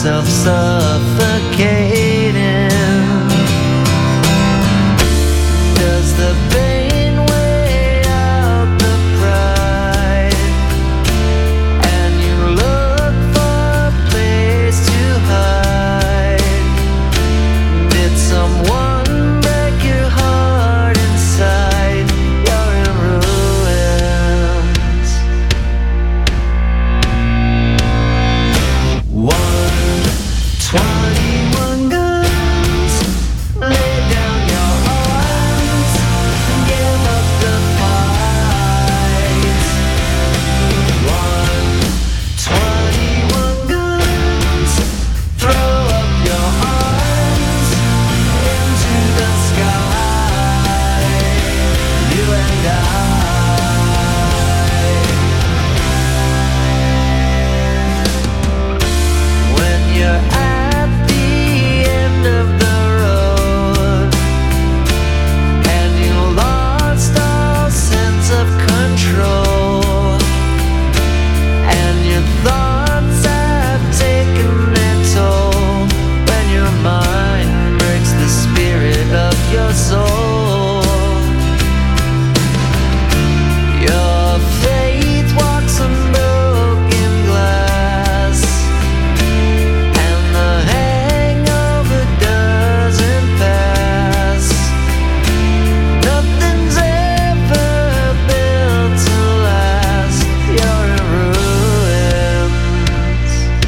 yourself suffocating? Does the pain weigh out the pride? And you look for a place to hide. Did someone break your heart inside? You're in ruins. 121 guns, lay down your arms and give up the fight. 121 guns, throw up your arms into the sky. You and I. When you're at the end of the road and you lost all sense of control, and your thoughts have taken their toll, when your mind breaks the spirit of your soul, your faith walks on broken glass, and the hangover doesn't pass. Nothing's ever built to last. You're in ruins.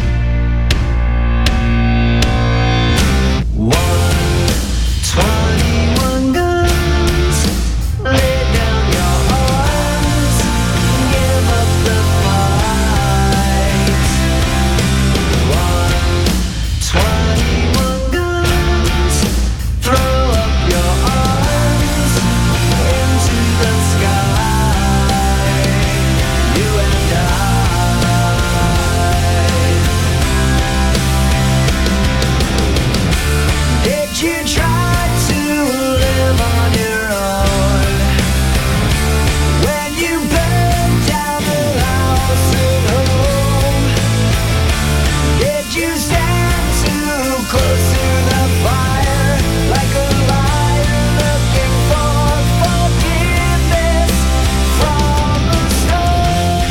121 guns, lay down your arms and give up the fight. 121 guns, throw up your arms into the sky. You and I. Did you try to live on your own when you burned down the house at home? Did you stand too close to the fire like a liar looking for forgiveness from the stone?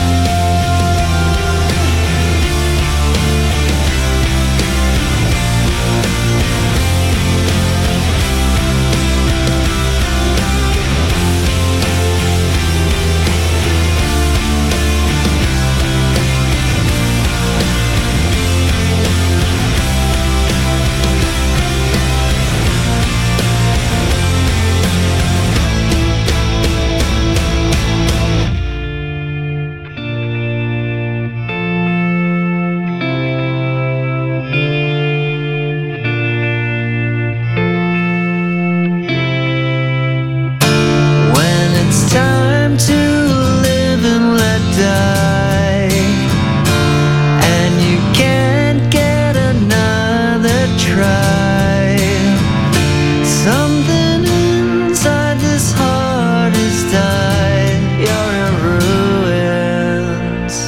When it's time to live and let die, and you can't get another try, something inside this heart has died. You're in ruins.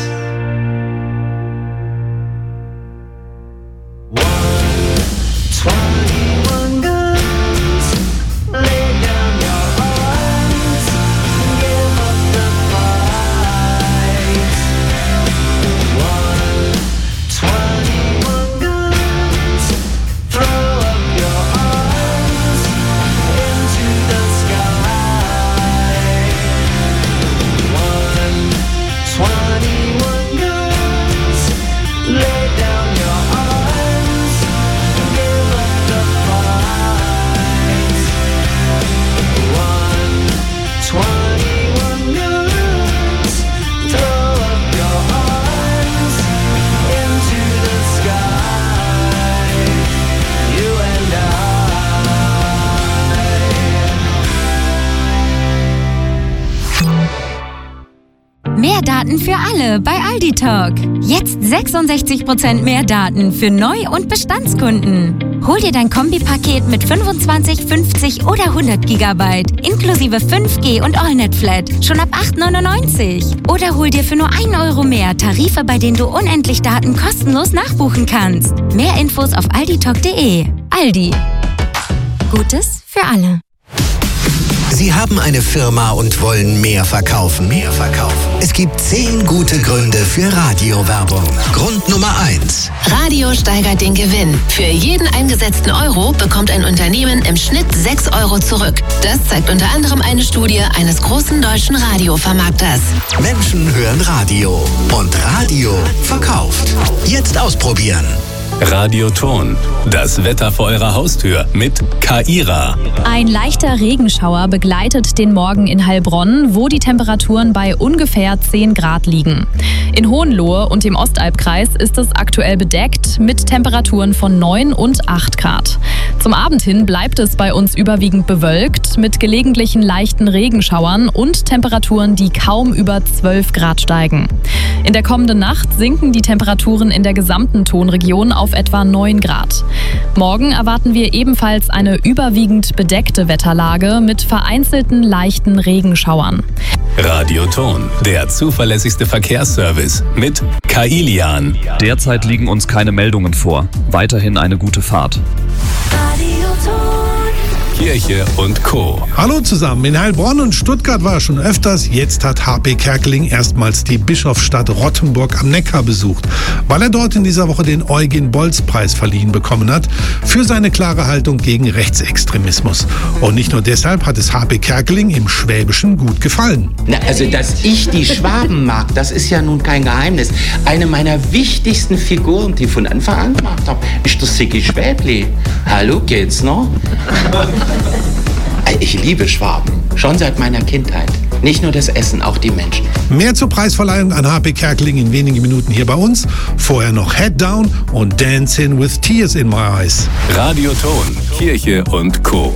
121 guns, lay down your arms and give up the fight. 121 guns, throw up your arms into the sky. 121 guns, lay down your arms and give up the fight. 121 guns, throw up your arms into the sky. You and I. Mehr Daten für alle bei Aldi Talk. Jetzt 66% mehr Daten für Neu- und Bestandskunden. Hol dir dein Kombipaket mit 25, 50 oder 100 GB, inklusive 5G und AllNet-Flat, schon ab 8,99 €. Oder hol dir für nur 1 € mehr Tarife, bei denen du unendlich Daten kostenlos nachbuchen kannst. Mehr Infos auf alditalk.de. Aldi. Gutes für alle. Sie haben eine Firma und wollen mehr verkaufen. Es gibt 10 gute Gründe für Radiowerbung. Grund Nummer 1. Radio steigert den Gewinn. Für jeden eingesetzten Euro bekommt ein Unternehmen im Schnitt 6 € zurück. Das zeigt unter anderem eine Studie eines großen deutschen Radiovermarkters. Menschen hören Radio und Radio verkauft. Jetzt ausprobieren. Radioton. Das Wetter vor eurer Haustür mit Kaira. Ein leichter Regenschauer begleitet den Morgen in Heilbronn, wo die Temperaturen bei ungefähr 10 Grad liegen. In Hohenlohe und dem Ostalbkreis ist es aktuell bedeckt mit Temperaturen von 9 und 8 Grad. Zum Abend hin bleibt es bei uns überwiegend bewölkt mit gelegentlichen leichten Regenschauern und Temperaturen, die kaum über 12 Grad steigen. In der kommenden Nacht sinken die Temperaturen in der gesamten Tonregion auf etwa 9 Grad. Morgen erwarten wir ebenfalls eine überwiegend bedeckte Wetterlage mit vereinzelten leichten Regenschauern. Radioton, der zuverlässigste Verkehrsservice mit Kailian. Derzeit liegen uns keine Meldungen vor. Weiterhin eine gute Fahrt. Kirche und Co. Hallo zusammen, in Heilbronn und Stuttgart war er schon öfters. Jetzt hat HP Kerkeling erstmals die Bischofsstadt Rottenburg am Neckar besucht, weil er dort in dieser Woche den Eugen-Bolz-Preis verliehen bekommen hat für seine klare Haltung gegen Rechtsextremismus. Und nicht nur deshalb hat es HP Kerkeling im Schwäbischen gut gefallen. Na, also, dass ich die Schwaben mag, das ist ja nun kein Geheimnis. Eine meiner wichtigsten Figuren, die ich von Anfang an gemacht habe, ist der Sigi Schwäbli. Hallo, geht's noch? Ich liebe Schwaben, schon seit meiner Kindheit. Nicht nur das Essen, auch die Menschen. Mehr zur Preisverleihung an HP Kerkeling in wenigen Minuten hier bei uns. Vorher noch Head Down und Dancing with Tears in My Eyes. Radioton, Kirche und Co.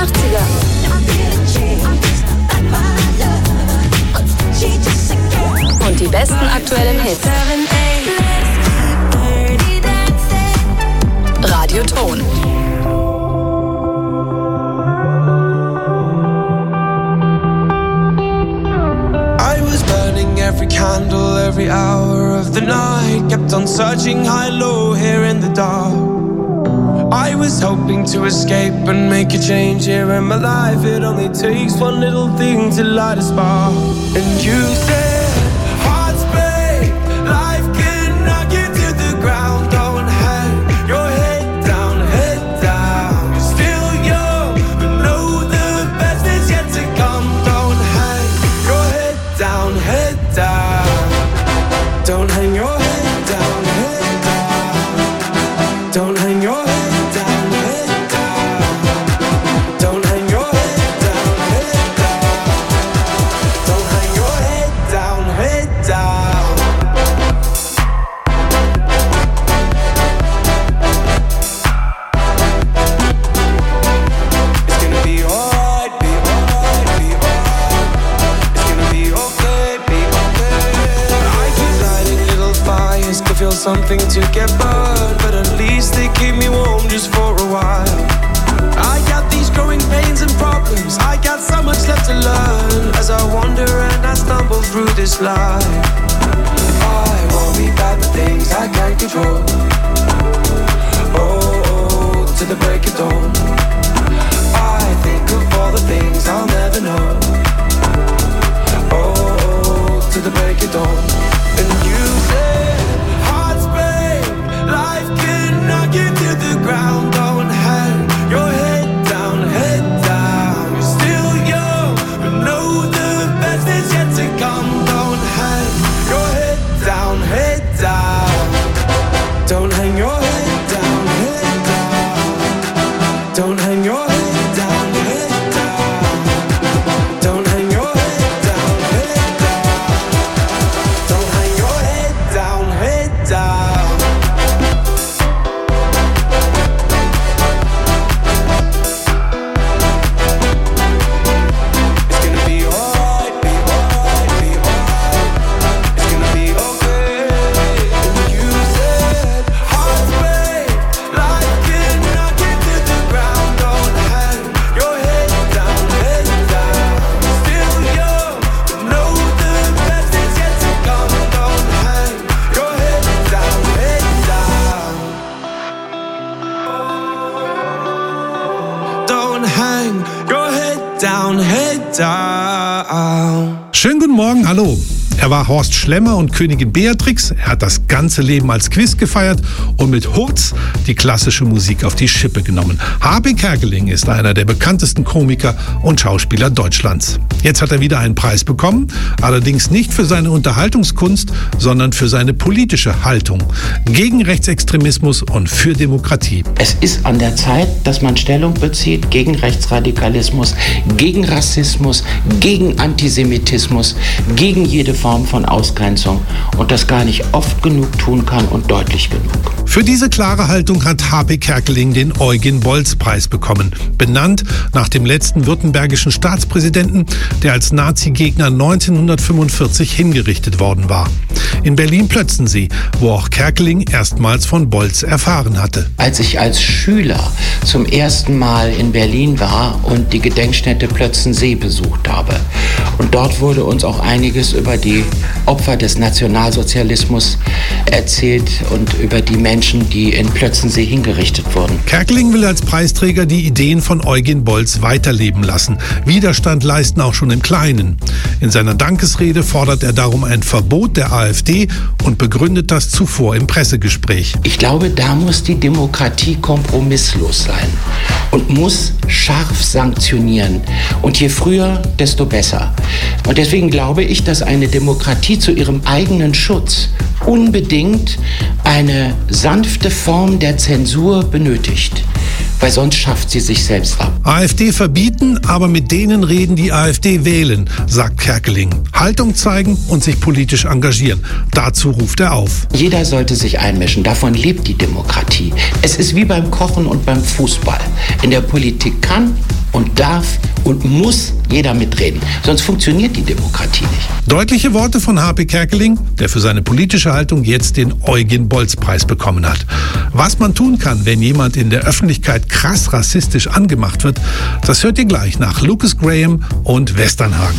80er. Und die besten aktuellen Hits. Radioton. I was burning every candle, every hour of the night. Kept on searching high, low, here in the dark. I was hoping to escape and make a change here in my life. It only takes one little thing to light a spark. And you said, hearts break, life can knock you to the ground. Don't hang your head down, head down. You're still young, but know the best is yet to come. Don't hang your head down, head down. Don't hang your head down, head down. Don't hang your head. Something to get burned, but at least they keep me warm just for a while. I got these growing pains and problems, I got so much left to learn. As I wander and I stumble through this life, I worry about the things I can't control. Oh, to the break of dawn, I think of all the things I'll never know. Oh, to the break of dawn. And you say life can knock you to the ground. Don't hang your head down, head down. You're still young, but know the best is yet to come. Don't hang your head down, head down. Don't hang your head down, head down. Don't hang your head down, head down. Don't hang your head down, head down. Don't hang your head down, head down. Schönen guten Morgen, hallo. Er war Horst Schlemmer und Königin Beatrix. Er hat das ganze Leben als Quiz gefeiert und mit Hurz die klassische Musik auf die Schippe genommen. H.B. Kerkeling ist einer der bekanntesten Komiker und Schauspieler Deutschlands. Jetzt hat er wieder einen Preis bekommen, allerdings nicht für seine Unterhaltungskunst, sondern für seine politische Haltung gegen Rechtsextremismus und für Demokratie. Es ist an der Zeit, dass man Stellung bezieht gegen Rechtsradikalismus, gegen Rassismus, gegen Antisemitismus, gegen jede Form von Ausgrenzung und das gar nicht oft genug tun kann und deutlich genug. Für diese klare Haltung hat H.B. Kerkeling den Eugen-Bolz-Preis bekommen, benannt nach dem letzten württembergischen Staatspräsidenten, der als Nazi-Gegner 1945 hingerichtet worden war. In Berlin-Plötzensee, wo auch Kerkeling erstmals von Bolz erfahren hatte. Als ich als Schüler zum ersten Mal in Berlin war und die Gedenkstätte Plötzensee besucht habe, und dort wurde uns auch einiges über die Opfer des Nationalsozialismus erzählt und über die Menschen, die in Plötzensee hingerichtet wurden. Kerkeling will als Preisträger die Ideen von Eugen Bolz weiterleben lassen, Widerstand leisten auch schon im Kleinen. In seiner Dankesrede fordert er darum ein Verbot der AfD und begründet das zuvor im Pressegespräch. Ich glaube, da muss die Demokratie kompromisslos sein und muss scharf sanktionieren. Und je früher, desto besser. Und deswegen glaube ich, dass eine Demokratie zu ihrem eigenen Schutz unbedingt eine sanfte Form der Zensur benötigt. weil sonst schafft sie sich selbst ab. AfD verbieten, aber mit denen reden, die AfD wählen, sagt Kerkeling. Haltung zeigen und sich politisch engagieren. Dazu ruft er auf. Jeder sollte sich einmischen. Davon lebt die Demokratie. Es ist wie beim Kochen und beim Fußball. In der Politik kann und darf und muss jeder mitreden. Sonst funktioniert die Demokratie nicht. Deutliche Worte von H.P. Kerkeling, der für seine politische Haltung jetzt den Eugen-Bolz-Preis bekommen hat. Was man tun kann, wenn jemand in der Öffentlichkeit krass rassistisch angemacht wird, das hört ihr gleich nach Lucas Graham und Westernhagen.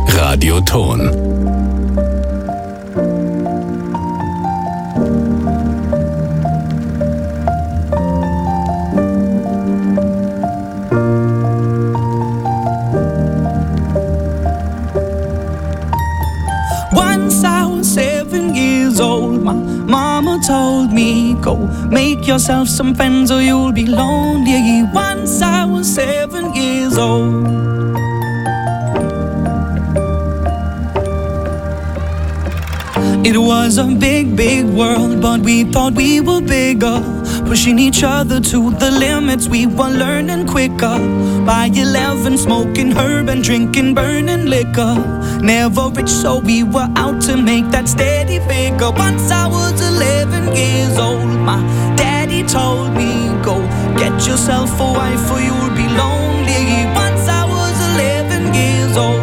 Radioton. Once I was 7 years old, my mama told me, go make yourself some friends or you'll be lonely. Once I was 7 years old. It was a big, big world, but we thought we were bigger. Pushing each other to the limits, we were learning quicker. By 11, smoking herb and drinking burning liquor. Never rich, so we were out to make that steady figure. Once I was 11 years old, my daddy told me, go get yourself a wife or you'll be lonely. Once I was 11 years old.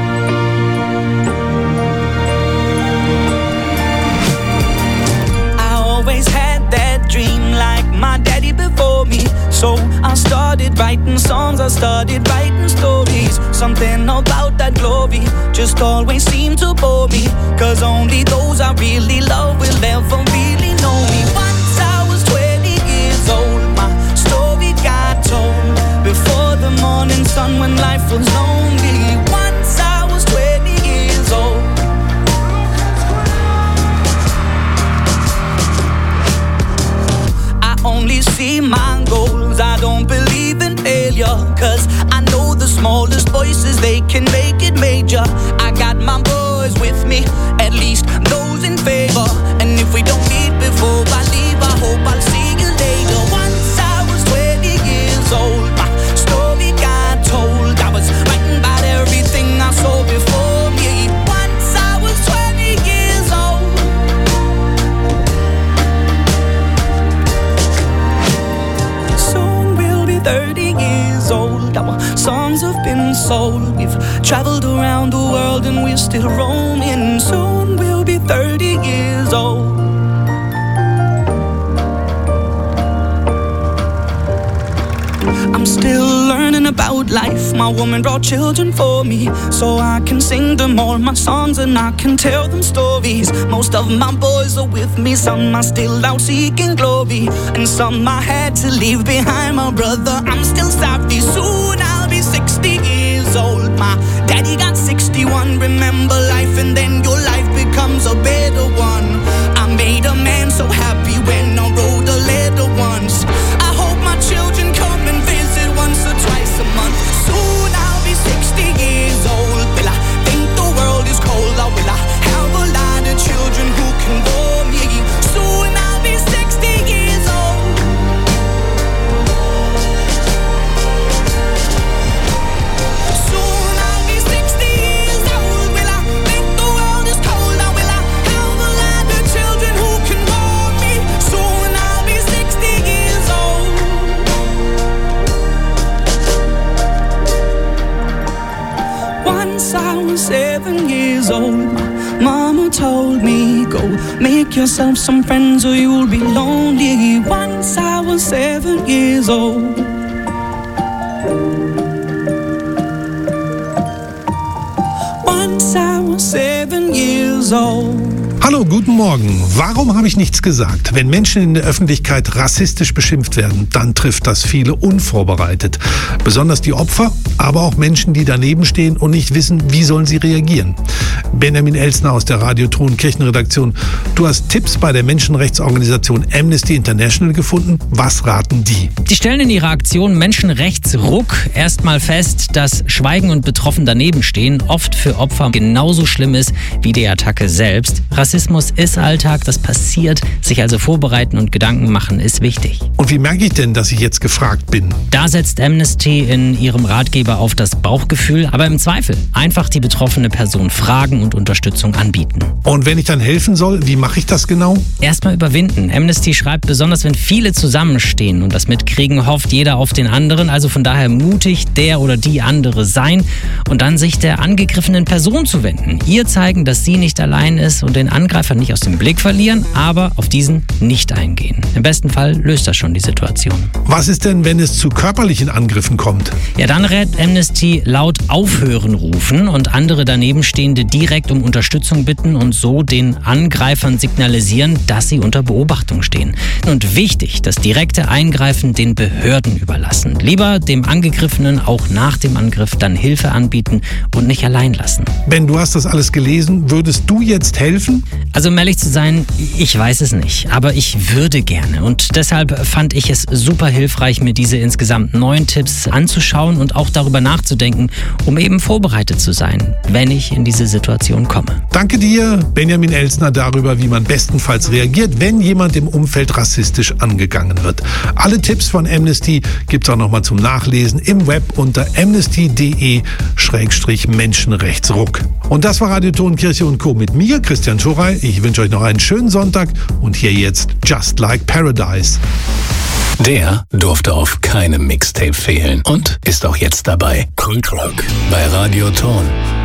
Had that dream like my daddy before me. So I started writing songs, I started writing stories. Something about that glory just always seemed to bore me. Cause only those I really love will ever really know me. Once I was 20 years old, my story got told. Before the morning sun when life was lonely. Once I was 20 years old. Only see my goals, I don't believe in failure. Cause I know the smallest voices, they can make it major. I got my boys with me, at least those in favor. And if we don't meet before I leave, I hope I'll see you later. Once I was 20 years old, my story got told. I was writing about everything I saw before me. Once I was 20 years old. Soon we'll be 30 years old. Our songs have been sold. We've traveled around the world and we're still roaming. Soon we'll be 30 years old. I'm still learning about life. My woman brought children for me, so I can sing them all my songs and I can tell them stories. Most of my boys are with me, some are still out seeking glory, and some I had to leave behind. My brother, I'm still sorry. Soon I'll be 60 years old. My daddy got 61. Remember life and then your life becomes a better one. I made a man so happy when I wrote a letter once. I hope my children come and visit once or twice a month. Soon I'll be 60 years old. Will I think the world is cold, or will I have a lot of children who can bore me? Soon I'll be 60 years old. Soon I'll be 60 years old. Will I think the world is cold, or will I have a lot of children who can bore me? Soon I'll be 60 years old. Once I was 7 years old, my mama told me, go make yourself some friends or you'll be lonely. Once I was 7 years old. Once I was 7 years old. Hallo, guten Morgen. Warum habe ich nichts gesagt? Wenn Menschen in der Öffentlichkeit rassistisch beschimpft werden, dann trifft das viele unvorbereitet. Besonders die Opfer, aber auch Menschen, die daneben stehen und nicht wissen, wie sollen sie reagieren. Benjamin Elsner aus der Radioton Kirchenredaktion. Du hast Tipps bei der Menschenrechtsorganisation Amnesty International gefunden. Was raten die? Die stellen in ihrer Aktion Menschenrechtsruck erstmal fest, dass Schweigen und betroffen daneben stehen oft für Opfer genauso schlimm ist wie die Attacke selbst. Rassismus ist Alltag, das passiert. Sich also vorbereiten und Gedanken machen ist wichtig. Und wie merke ich denn, dass ich jetzt gefragt bin? Da setzt Amnesty in ihrem Ratgeber auf das Bauchgefühl, aber im Zweifel einfach die betroffene Person fragen. Fragen und Unterstützung anbieten. Und wenn ich dann helfen soll, wie mache ich das genau? Erstmal überwinden. Amnesty schreibt, besonders wenn viele zusammenstehen und das mitkriegen, hofft jeder auf den anderen. Also von daher mutig der oder die andere sein und dann sich der angegriffenen Person zu wenden. Ihr zeigen, dass sie nicht allein ist und den Angreifer nicht aus dem Blick verlieren, aber auf diesen nicht eingehen. Im besten Fall löst das schon die Situation. Was ist denn, wenn es zu körperlichen Angriffen kommt? Ja, dann rät Amnesty laut Aufhören rufen und andere Danebenstehende direkt um Unterstützung bitten und so den Angreifern signalisieren, dass sie unter Beobachtung stehen. Und wichtig, das direkte Eingreifen den Behörden überlassen. Lieber dem Angegriffenen auch nach dem Angriff dann Hilfe anbieten und nicht allein lassen. Ben, du hast das alles gelesen. Würdest du jetzt helfen? Also um ehrlich zu sein, ich weiß es nicht, aber ich würde gerne. Und deshalb fand ich es super hilfreich, mir diese insgesamt 9 Tipps anzuschauen und auch darüber nachzudenken, um eben vorbereitet zu sein, wenn ich in diese Situation komme. Danke dir, Benjamin Elsner, darüber, wie man bestenfalls reagiert, wenn jemand im Umfeld rassistisch angegangen wird. Alle Tipps von Amnesty gibt es auch nochmal zum Nachlesen im Web unter amnesty.de/Menschenrechtsruck. Und das war Radioton Kirche und Co. mit mir, Christian Schurey. Ich wünsche euch noch einen schönen Sonntag und hier jetzt Just Like Paradise. Der durfte auf keinem Mixtape fehlen und ist auch jetzt dabei. Kultrock bei Radioton.